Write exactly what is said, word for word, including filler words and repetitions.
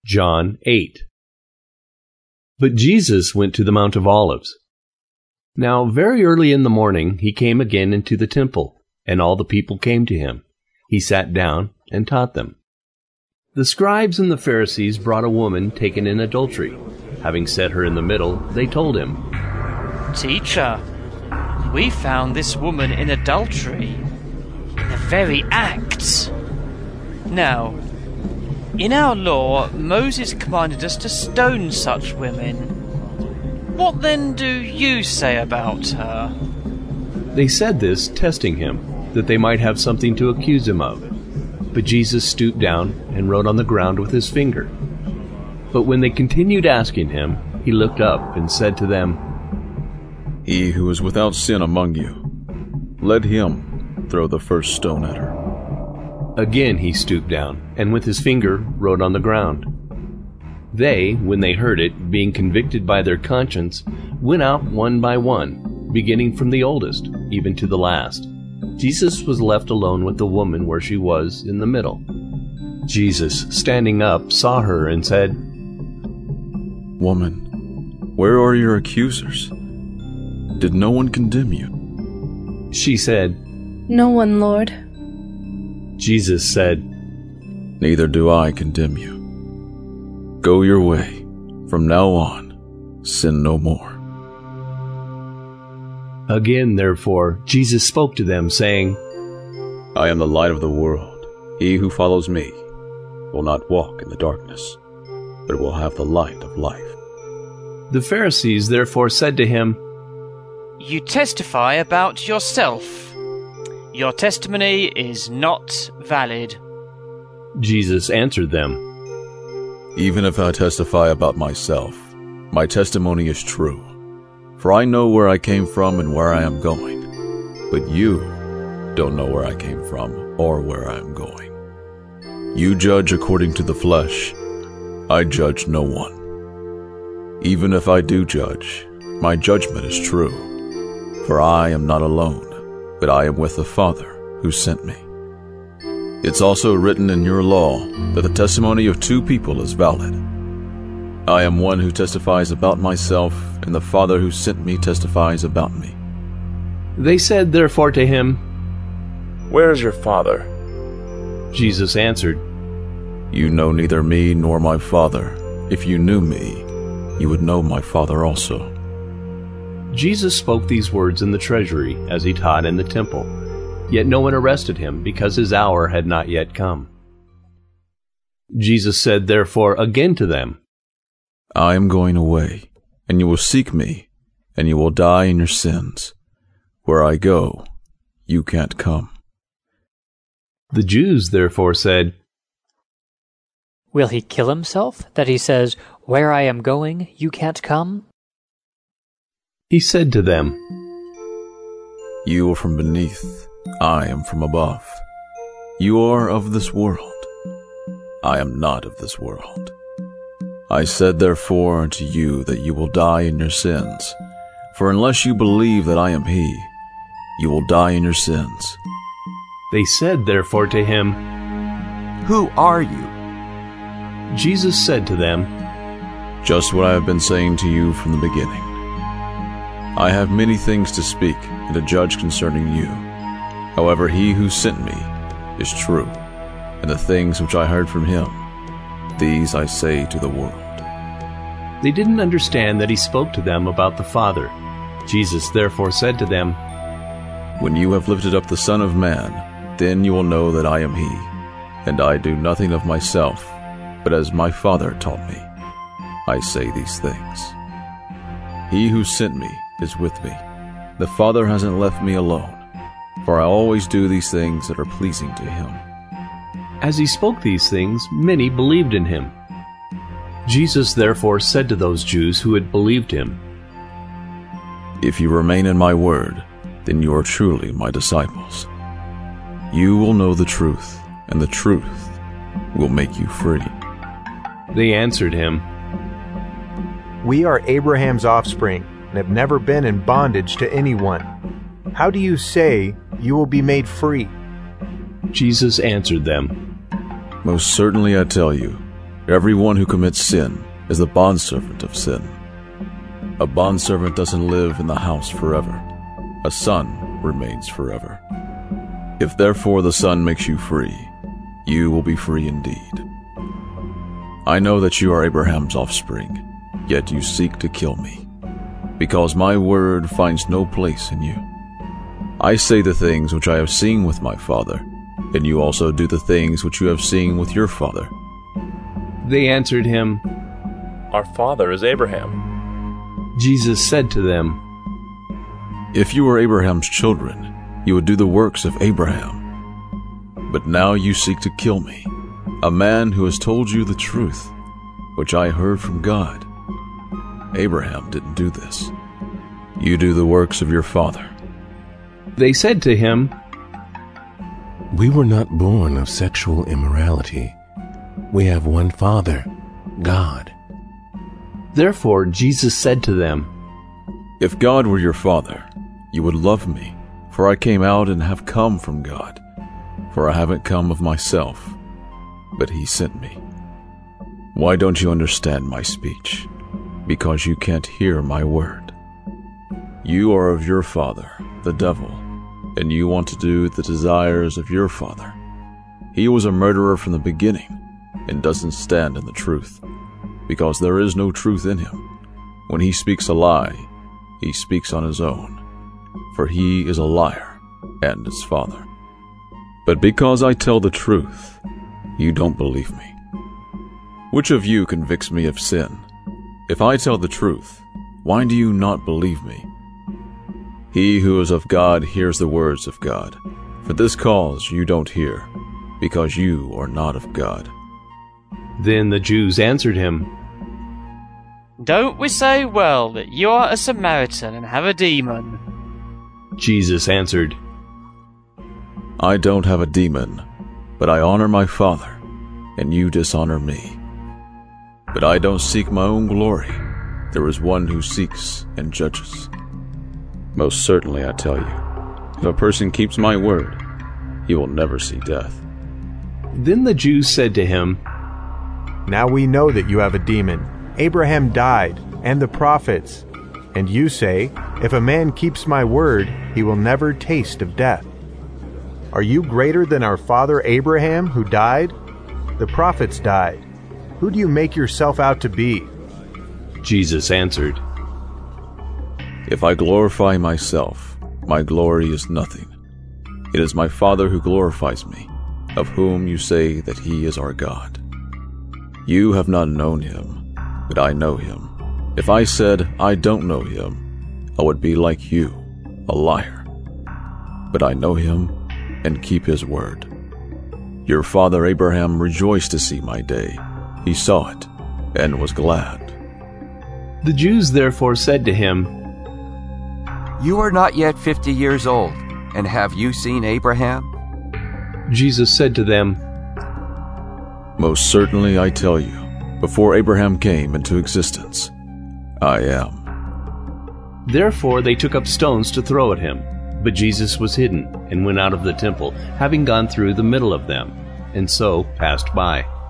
John eight. But Jesus went to the Mount of Olives. Now very early in the morning he came again into the temple, and all the people came to him. He sat down and taught them. The scribes and the Pharisees brought a woman taken in adultery. Having set her in the middle, they told him, "Teacher, we found this woman in adultery, in the very act. Now, in our law, Moses commanded us to stone such women. What then do you say about her?" They said this, testing him, that they might have something to accuse him of. But Jesus stooped down and wrote on the ground with his finger. But when they continued asking him, he looked up and said to them, "He who is without sin among you, let him throw the first stone at her." Again he stooped down, and with his finger wrote on the ground. They, when they heard it, being convicted by their conscience, went out one by one, beginning from the oldest, even to the last. Jesus was left alone with the woman where she was in the middle. Jesus, standing up, saw her and said, "Woman, where are your accusers? Did no one condemn you?" She said, "No one, Lord." Jesus said, "Neither do I condemn you. Go your way. From now on, sin no more." Again, therefore, Jesus spoke to them, saying, "I am the light of the world. He who follows me will not walk in the darkness, but will have the light of life." The Pharisees therefore said to him, "You testify about yourself. Your testimony is not valid." Jesus answered them, "Even if I testify about myself, my testimony is true. For I know where I came from and where I am going. But you don't know where I came from or where I am going. You judge according to the flesh. I judge no one. Even if I do judge, my judgment is true. For I am not alone, but I am with the Father who sent me. It's also written in your law that the testimony of two people is valid. I am one who testifies about myself, and the Father who sent me testifies about me." They said therefore to him, "Where is your Father?" Jesus answered, "You know neither me nor my Father. If you knew me, you would know my Father also." Jesus spoke these words in the treasury as he taught in the temple. Yet no one arrested him, because his hour had not yet come. Jesus said therefore again to them, "I am going away, and you will seek me, and you will die in your sins. Where I go, you can't come." The Jews therefore said, "Will he kill himself, that he says, 'Where I am going, you can't come'?" He said to them, "You are from beneath, I am from above. You are of this world. I am not of this world. I said therefore unto you that you will die in your sins. For unless you believe that I am he, you will die in your sins." They said therefore to him, "Who are you?" Jesus said to them, "Just what I have been saying to you from the beginning. I have many things to speak and to judge concerning you. However, he who sent me is true, and the things which I heard from him, these I say to the world." They didn't understand that he spoke to them about the Father. Jesus therefore said to them, "When you have lifted up the Son of Man, then you will know that I am he, and I do nothing of myself, but as my Father taught me, I say these things. He who sent me is with me. The Father hasn't left me alone, for I always do these things that are pleasing to him." As he spoke these things, many believed in him. Jesus therefore said to those Jews who had believed him, "If you remain in my word, then you are truly my disciples. You will know the truth, and the truth will make you free." They answered him, "We are Abraham's offspring and have never been in bondage to anyone. How do you say you will be made free?" Jesus answered them, "Most certainly I tell you, Everyone who commits sin is the bondservant of sin. A bondservant doesn't live in the house forever. A son remains forever. If therefore the Son makes you free, you will be free indeed. I know that you are Abraham's offspring, yet you seek to kill me, because my word finds no place in you. I say the things which I have seen with my father, and you also do the things which you have seen with your father. They answered him, Our father is Abraham. Jesus said to them, If you were Abraham's children, you would do the works of Abraham. But now you seek to kill me, a man who has told you the truth, which I heard from God. Abraham didn't do this. You do the works of your father. They said to him, We were not born of sexual immorality. We have one Father, God. Therefore Jesus said to them, If God were your father, you would love me, for I came out and have come from God. For I haven't come of myself, but he sent me. Why don't you understand my speech? Because you can't hear my word. You are of your father, the devil, and you want to do the desires of your father. He was a murderer from the beginning, and doesn't stand in the truth, because there is no truth in him. When he speaks a lie, he speaks on his own, for he is a liar and his father. But because I tell the truth, you don't believe me. Which of you convicts me of sin? If I tell the truth, why do you not believe me? He who is of God hears the words of God. For this cause you don't hear, because you are not of God. Then the Jews answered him, Don't we say well that you are a Samaritan and have a demon? Jesus answered, I don't have a demon, but I honor my Father, and you dishonor me. But I don't seek my own glory. There is one who seeks and judges. Most certainly I tell you, if a person keeps my word, he will never see death. Then the Jews said to him, Now we know that you have a demon. Abraham died, and the prophets. And you say, If a man keeps my word, he will never taste of death. Are you greater than our father Abraham, who died? The prophets died. Who do you make yourself out to be? Jesus answered, If I glorify myself, my glory is nothing. It is my Father who glorifies me, of whom you say that he is our God. You have not known him, but I know him. If I said I don't know him, I would be like you, a liar. But I know him and keep his word. Your father Abraham rejoiced to see my day. He saw it and was glad. The Jews therefore said to him, You are not yet fifty years old, and have you seen Abraham? Jesus said to them, Most certainly I tell you, before Abraham came into existence, I am. Therefore they took up stones to throw at him. But Jesus was hidden and went out of the temple, having gone through the middle of them, and so passed by.